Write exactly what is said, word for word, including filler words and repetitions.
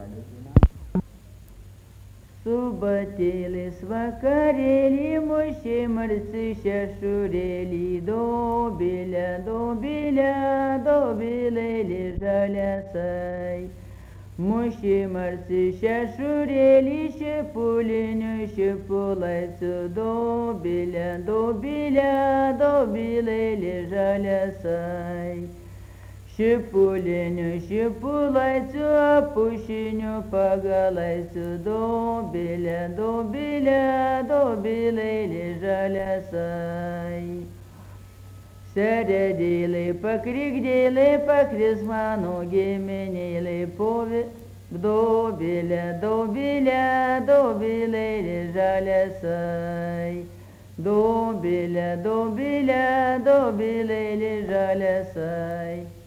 Subatėlis vakarėlį, mušė marci šešurėlį, dobilė, dobilė, dobilėlį žaliasai. Mušė marci šešurėlį, šipulinių šipulaicu, dobilė, dobilė, dobilėlį žaliasai. Šipulinių šipulaicu, pušinių pagalaicu, dobilė, dobilė, dobilėlį žaliasai. Seredėlai, pakrikdėlai, pakris mano giminėlai, povi, dobilė, dobilė, dobilėlį žaliasai. Dobilė, dobilė, dobilėlį žaliasai.